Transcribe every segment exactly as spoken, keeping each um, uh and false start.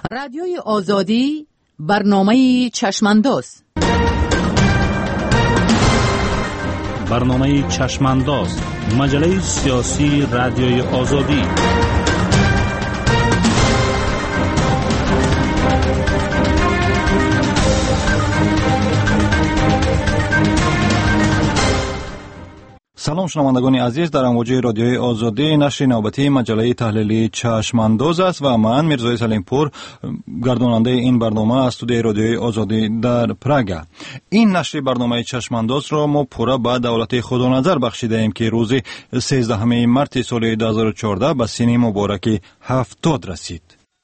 رادیوی آزادی برنامه چشمانداز برنامه چشمانداز مجله سیاسی رادیوی آزادی. سلام شنوندگان عزیز، در امواج رادیوی آزادی نشر نوبتی مجله تحلیلی چشمانداز است و من میرزای سلیمپور گرداننده این برنامه از استودیوی رادیوی آزادی در پراگ. این نشر برنامه چشمانداز را ما پورا به دولت خدانظر بخشیده ایم که روز سیزدهم مارس سال دو هزار و چهارده به سن مبارک هفتاد رسید.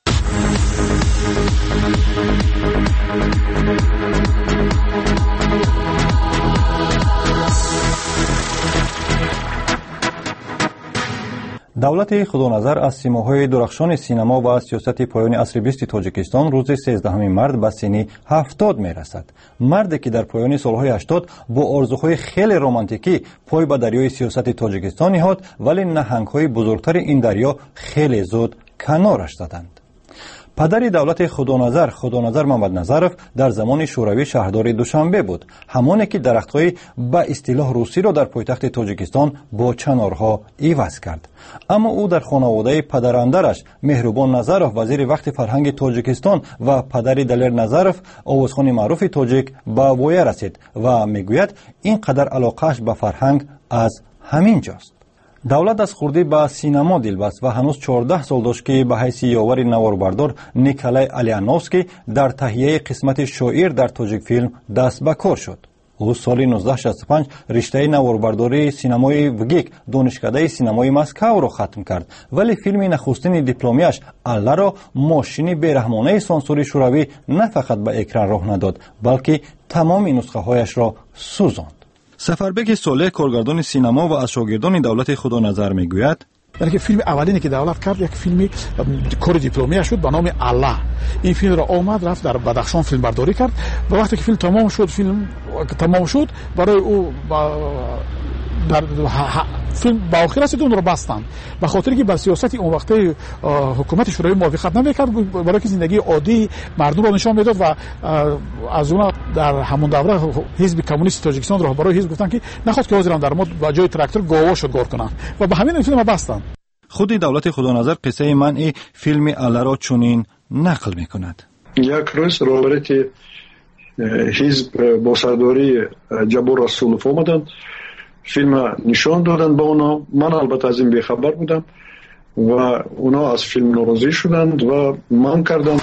دولت خدانظر از سیماهای درخشان سینما و سیاست پایان عصر بیست تاجیکستان روز سیزدهم مارس به سن هفتاد می رسد. مردی که در پایان سالهای هشتاد با آرزوهای خیلی رمانتیکی پای به دریای سیاست تاجیکستان نهاد، ولی نهنگ‌های بزرگتر این دریا خیلی زود کنارش زدند. پدر دولت خدانظر، خدانظر محمد نظرف، در زمان شوروی شهردار دوشنبه بود، همانی که درخت‌های به اصطلاح روسی را در پایتخت تاجیکستان با چنارها عوض کرد. اما او در خانواده پدراندرش مهربان نظرف، وزیر وقت فرهنگ تاجیکستان و پدر دلیر نظرف، آوازخوان معروف تاجیک، به وایه رسید و میگوید اینقدر علاقه‌اش به فرهنگ از همین جاست. دولت از خردی به سینما دل بست و هنوز چهارده سال داشت که به حیث یاور نواربردار نیکلای الیانوفسکی در تهیه قسمت شاعر در تاجیک فیلم دست به کار شد. او سال نوزده شصت و پنج رشته نواربرداری سینمای وگیک دانشکده سینمای مسکو را ختم کرد، ولی فیلم نخستین دیپلمیش الله را ماشین بیرحمانه سانسور شوروی نه فقط به اکران راه نداد، بلکه تمام نسخه هایش را سوزاند. سفربک صالح، کارگردان سینما و از شاگردان دولت خدانظر میگوید یعنی که فیلم اولینی که دولت کرد یک فیلم کار دیپلمی شد به نام الله. این فیلم را آمد رفت در بدخشان فیلم برداری کرد. و وقتی که فیلم تمام شد فیلم تمام شد برای او در فیلم با آخر رسید اون رو بستن، به خاطر که بر سیاست اون وقت حکومت شوروی موافقت نمیکرد، برای که زندگی عادی مردم رو نشان میداد و از اون در همون دوره حزب کمونیست تاجیکستان رهبرای حزب گفتن که نخواست که حاضرن در ما با جای تراکتور گاواش رو گور کنن و به همین فیلم بستن. خود دولت خدانظر قصه منع فیلم الله را چنین نقل میکند. یک روز رهبری حزب با سرداری جبور رسولوف آمدن، فیلم نشان دادن با اونا. من البته از این بیخبر بودم و اونا از فیلم ناراضی شدند و من کردم.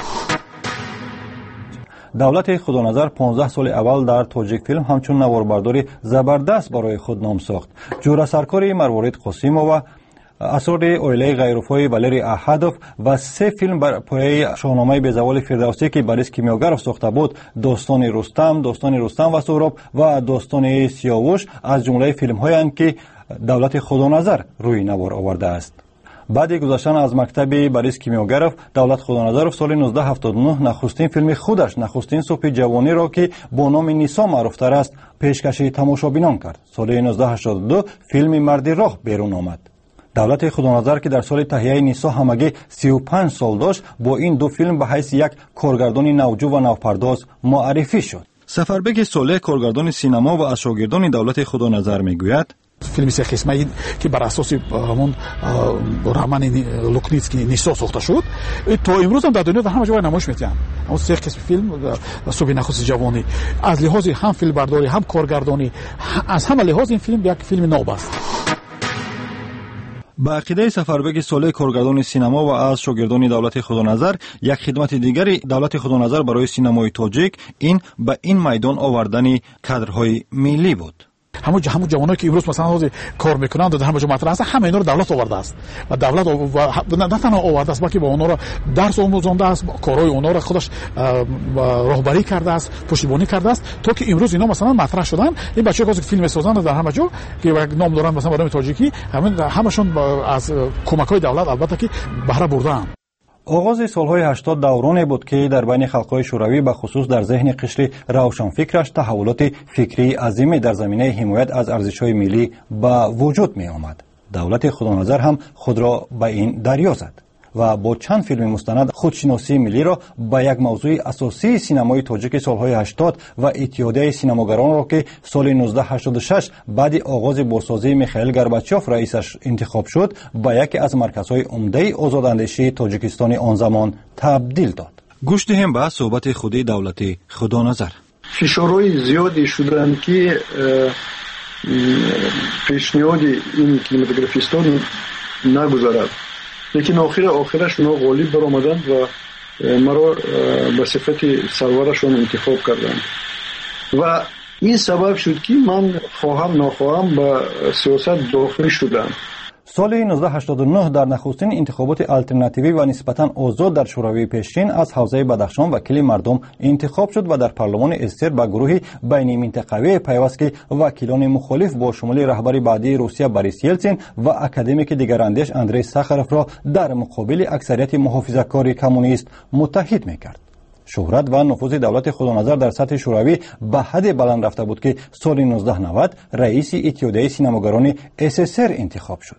دولت خدانظر پانزده سال اول در تاجیک فیلم همچون نواربرداری زبردست برای خود نام ساخت. جور سرکاری مروارید قاسیمووا، اثر اویله غیرفای والری احدوف و سه فیلم بر پایه شاهنامه به زوال فردوسی که بوریس کیمیاگرف ساخته بود، داستان رستم، داستان رستم و سهراب و داستان سیاوش از جمله فیلم هایند که دولت خدانظر روی نوار آورده است. بعد گذشتن از مکتب بوریس کیمیاگرف، دولت خدانظر سال نوزده هفتاد و نه نخستین فیلم خودش، نخستین صبح جوانی را که با نام نیسا معروفتر است، پیشکشی تماشابینان کرد. سال نوزده هشتاد و دو فیلم مرد راه بیرون آمد. دولت خدانظر که در سال تهیه نیسا همگی سی و پنج سال داشت، با این دو فیلم به حیث یک کارگردان نوجو و نوپرداز معرفی شد. سفربک صالح، کارگردان سینما و از شاگردان دولت خدانظر میگوید فیلم سه قسمه که بر اساس همون رمان لوکنیتسکی نیسا ساخته شد تا امروز هم در دنیا در همه جای نمایش میدن. اون سه قسم فیلم صبح نخست جوانی از لحاظ هم فیلم برداری هم کارگردانی از همه لحاظ این فیلم یک فیلم ناب است. با عقیده سفربک صالح، کارگردان سینما و از شاگردان دولت خدانظر، یک خدمت دیگری دولت خدانظر برای سینمای تاجیک این به این میدان آوردن کادرهای ملی بود. همون همون جوانایی که امروز مثلا حاضر کار میکنن در همه جا مطرح هستن، همه اینا رو دولت آورده است و دولت نه تنها آورده است بلکه با اونها را درس آموزانده است، کارهای اونها را خودش راهبری کرده است، پشتیبانی کرده است تا که امروز اینا مثلا مطرح شدن. این بچه‌ها که فیلم سازن در همه جا که نام دارن، مثلا برای تاجیکی همین همشون از کمک‌های دولت البته که بهره بردن. آغاز سالهای هشتاد دورانی بود که در بین خلق‌های شوروی به خصوص در ذهن قشر روشنفکرش تحولات فکری عظیمی در زمینه حمایت از ارزش‌های ملی به وجود می آمد. دولت خدانظر هم خود را به این دریا زد. و با چند فیلم مستند خودشناسی ملی را به یک موضوع اساسی سینمای تاجیک سالهای هشتاد و اتحادیه سینماگران را که سال نوزده هشتاد و شش بعد آغاز بازسازی میخائیل گورباچوف رئیسش انتخاب شد به یکی از مرکزهای عمده آزاداندیشی تاجیکستان آن زمان تبدیل داد. گوش دهیم به صحبت خودی دولتی خدانظر. فشارهای زیادی شدند که پیشنهاد این کینماتوگرافیستان نگذارد، لیکن آخر آخرش اونا غالب برآمدند و مرا به صفت سرورشان انتخاب کردند و این سبب شد که من خواهم نخواهم به سیاست داخل شدم. سال نوزده هشتاد و نه در نخستین انتخابات الترناتیوی و نسبتاً آزاد در شوروی پیشین از حوزه بدخشان وکیل مردم انتخاب شد و در پارلمان استر به گروهی بین منطقوی پیوست که وکیلان مخالف با شمول رهبر بعدی روسیه بوریس یلتسین و اکادمیک دیگراندیش اندری ساخاروف را در مقابل اکثریت محافظه‌کار کمونیست متحد می‌کرد. شهرت و نفوذ دولت خدانظر در سطح شوروی به حد بلند رفته بود که سال نوزده نود رئیس اتحادیه سینماگران اس اس ار انتخاب شد.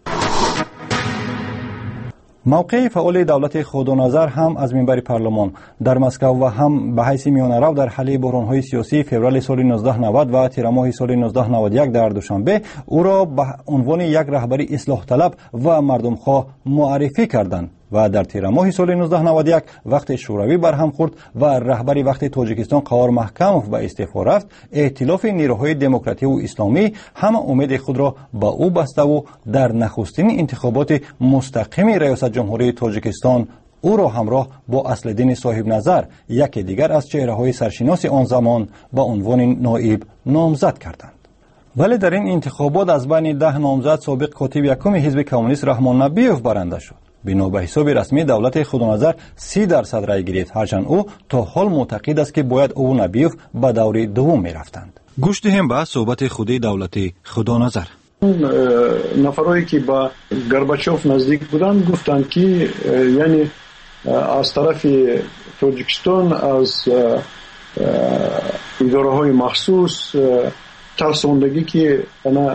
موقع فعال دولت خدانظر هم از منبر پارلمان در مسکو و هم به حیث میانه‌رو در حل بحران‌های سیاسی فوریه سال نوزده نود و تیر ماه سال نوزده نود و یک در دوشنبه او را به عنوان یک رهبر اصلاح طلب و مردمخواه معرفی کردند و در تیر ماه سال نوزده نود و یک وقت شوروی برهم خورد و رهبری وقت تاجیکستان قوار محکموف به استعفا رفت، ائتلاف نیروهای دموکراتی و اسلامی همه امید خود را به او بسته و در نخستین انتخابات مستقیم ریاست جمهوری تاجیکستان او را همراه با اصلالدین صاحب نظر یکی دیگر از چهره‌های سرشناس آن زمان به عنوان نایب نامزد کردند. ولی در این انتخابات از بین ده نامزد سابق کاتب یکم حزب کمونیست رحمان نبیوف برنده شد. بنا به حساب رسمی دولت خدانظر سی درصد رای گرفت، هرچند او تا حال معتقد است که باید او نبیوف به دور دوم می رفتند. گوش دهیم به صحبت خودی دولتی خدانظر. نفرایی که با گورباچوف نزدیک بودند گفتند که یعنی از طرف تاجیکستان از اداره های مخصوص ترساندگی که انا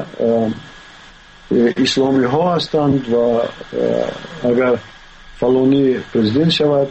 اسلامی ها هستند و اگر فلانی پرزیدنت شود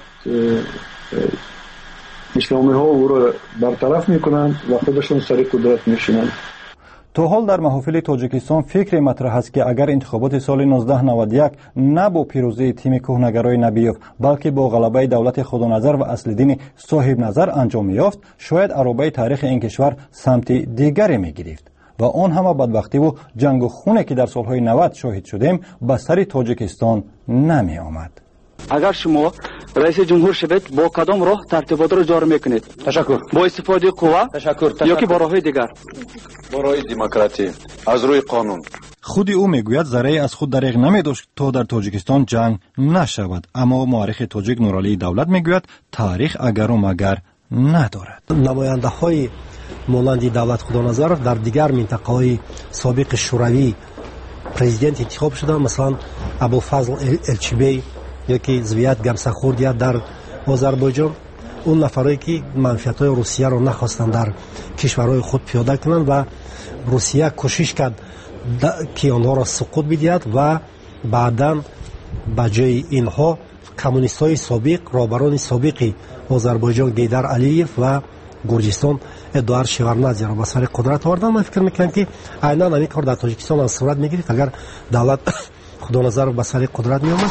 اسلامی ها او را برطرف میکنند و خودشون سر قدرت میشینند. تا حال در محافل تاجیکستان فکر مطرح است که اگر انتخابات سال نوزده نود و یک نه با پیروزی تیم کهنگرای نبیوف بلکه با غلبه دولت خدانظر و اصلالدین صاحب نظر انجام یافت، شاید عرابه تاریخ این کشور سمت دیگری میگرفت و آن همه بدبختی و جنگ و خونه که در سالهای نود شاهد شدیم به سر تاجیکستان نمی آمد. اگر شما رئیس جمهور شوید با کدام راه ترتیبات را جاری میکنید؟ تشکر. با استفاده قوه؟ تشکر. تشکر. یا که با راههای دیگر؟ با راه دموکراسی از روی قانون. خود او میگوید ذره از خود دریغ نمی داشت تا در تاجیکستان جنگ نشود، اما مورخ تاجیک نورعلی دولت میگوید تاریخ اگر و مگر ندارد. نماینده های مانند دولت خدانظر در دیگر منطقه های سابق شوروی پرزیدنت انتخاب شده، مثلا ابوالفضل الچیبی یکی زویت گمسخوردیا در آذربایجان، اون نفرایی که منفعت های روسیه رو نخواستند در کشورهای خود پیاده کنند و روسیه کوشش کرد که آنها را سقوط بدهد و بعداً به جای اینها کمونیست های سابق، رهبران سابق آذربایجان گیدر علیف و گرجستان ادوار شیوارنادзе را به سر قدرت آوردند. من فکر میکنم که عیناً همین کار در تاجیکستان هم صورت میگیرد اگر دولت خدانظر به سر قدرت میآمد.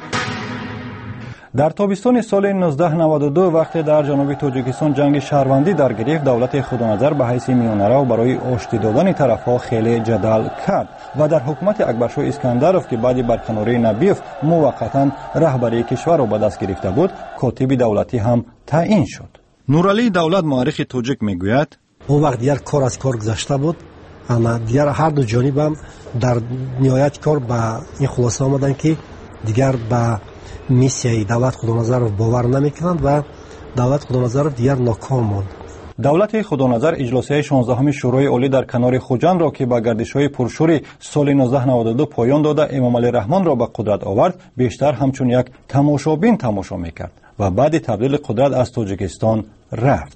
در تابستان سال نوزده نود و دو وقتی در جنوب تاجیکستان جنگ شهروندی در گرفت، دولت خدانظر به حیث میانه‌رو برای آشتی دادن طرف‌ها خیلی جدل کرد و در حکومت اکبرشاه اسکندرov که بعد برکناری نبیوف موقتاً رهبری کشور را به دست گرفته بود، کاتب دولتی هم تعیین شد. نورعلی دولت مورخ تاجیک میگوید اون وقت دیگر کار از کار گذشته بود، اما دیگر هر دو جانب هم در نهایت کار به این خلاصه آمدند که دیگر به میسیای دولت خدانظر باور نمیکنند و دولت خدانظر دیگر ناکام ماند. دولت خدانظر اجلاسی شانزدهم شورای عالی در کنار خوجند را که با گردش‌های پرشور سال نوزده نود و دو پایان داده امام علی رحمان را به قدرت آورد، بیشتر همچون یک تماشابین تماشا میکرد و بعد تبدیل قدرت از تاجیکستان رفت.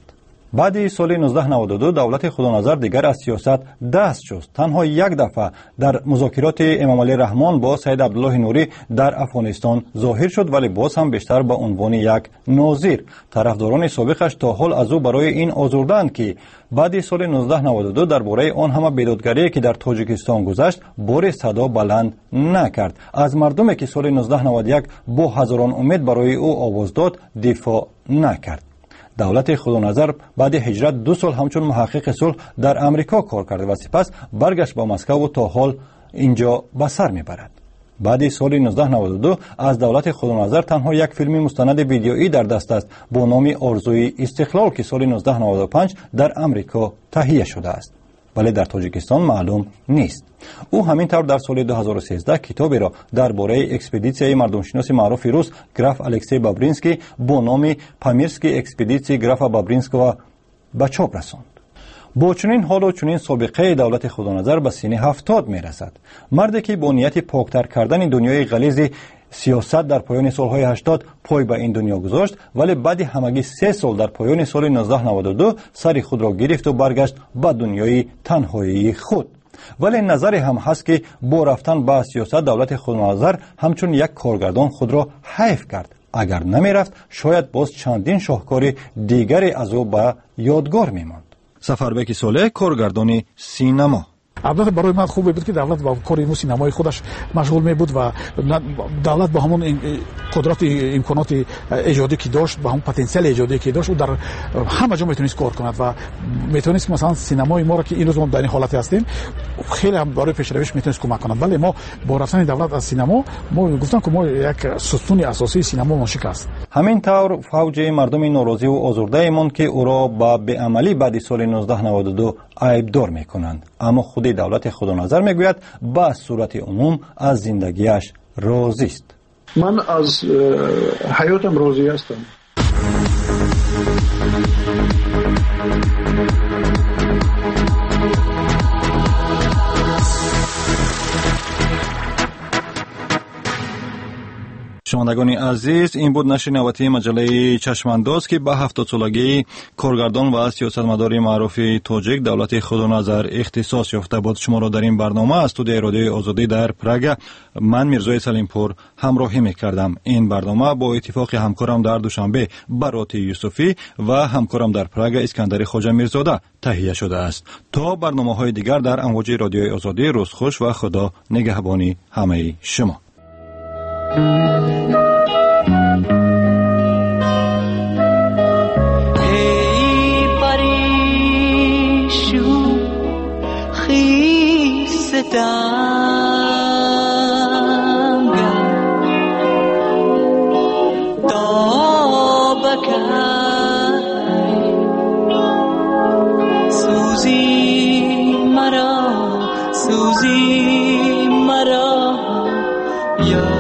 بعد سال نوزده نود و دو دولت خودنظر دیگر از سیاست دست شست. تنها یک دفعه در مذاکرات امام علی رحمان با سید عبدالله نوری در افغانستان ظاهر شد، ولی باز هم بیشتر به عنوان یک ناظر. طرفداران سابقش تا حال از او برای این آزردند که بعد سال نوزده نود و دو درباره آن همه بیدادگری که در تاجیکستان گذشت بار صدا بلند نکرد. از مردمی که سال نوزده نود و یک با هزاران امید برای او آواز داد دفاع نکرد. دولت خودنظر بعد هجرت دو سال همچون محقق صلح در امریکا کار کرده و سپس برگشت با مسکو و تا حال اینجا به سر میبرد. بعد سال نوزده نود و دو از دولت خودنظر تنها یک فیلم مستند ویدیویی در دست است با نام آرزوی استقلال که سال نوزده نود و پنج در امریکا تهیه شده است، ولی در تاجیکستان معلوم نیست. او همین طور در سال دو هزار و سیزده کتابی را درباره اکسپدیسیای مردمشناس معروف روس گراف الکسی بابرینسکی با نام پامیرسکی اکسپدیسی گراف بابرینسکو به چاپ رساند. با چنین حال و چنین سابقه دولت خودنظر به سن هفتاد می رسد. مردی که با نیت پاکتر کردن دنیای غلیظ سیاست در پایان سالهای هشتاد پای به این دنیا گذاشت، ولی بعد همگی سه سال در پایان سال نوزده نود و دو سر خود را گرفت و برگشت به دنیای تنهایی خود. ولی نظر هم هست که با رفتن به سیاست دولت خودنظر همچون یک کارگردان خود را حیف کرد. اگر نمی رفت شاید باز چندین شاهکار دیگری از او به یادگار می ماند. سفربک صالح، کارگردان سینما. البته برای من خوبه بود که دولت با کار اینو سینمای خودش مشغول می بود و دولت با همون قدرت امکانات ایجادی که داشت، با همون پتانسیل ایجادی که داشت، او در همه جا میتونست کار کند و میتونست مثلا سینمای ما را که این روز ما در این حالت هستیم خیلی هم برای پیشرویش میتونست کمک کند. ولی ما با رفتن دولت از سینما ما گفتن که ما یک ستون اساسی سینما ما شکست. همین طور فوج مردم ناراضی و آزرده ایمان که او را با بی‌عملی بعد سال نوزده نود و دو عیبدار میکنند، اما خود دولت خودنظر میگوید با صورت عموم از زندگیش راضی است. من از حیاتم راضی هستم. شنوندگان عزیز، این بود نشر نوبتی مجله چشمانداز که به هفتاد سالگی کارگردان و سیاستمدار معروف تاجیک دولت خودنظر اختصاص یافته بود. شما را در این برنامه از استودیوی رادیوی آزادی در پراگ من میرزای سلیمپور همراهی میکردم. این برنامه با اتفاق همکارم در دوشنبه برات یوسفی و همکارم در پراگ اسکندر خواجه میرزاده تهیه شده است. تا برنامه‌های دیگر در امواج رادیوی آزادی، روز خوش و خدا نگهبانی همه شما. ای پریشو خیستم دابکای سوزی مرا سوزی مرا یا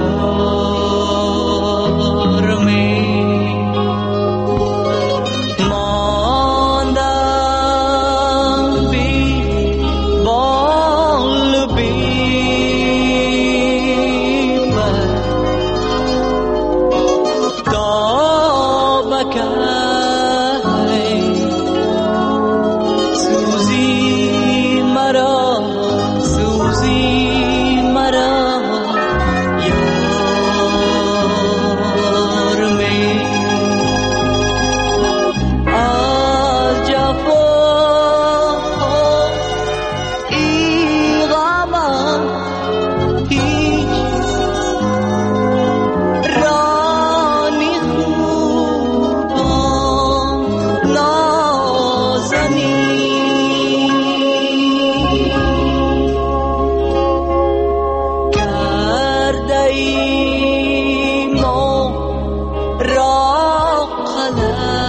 را قلم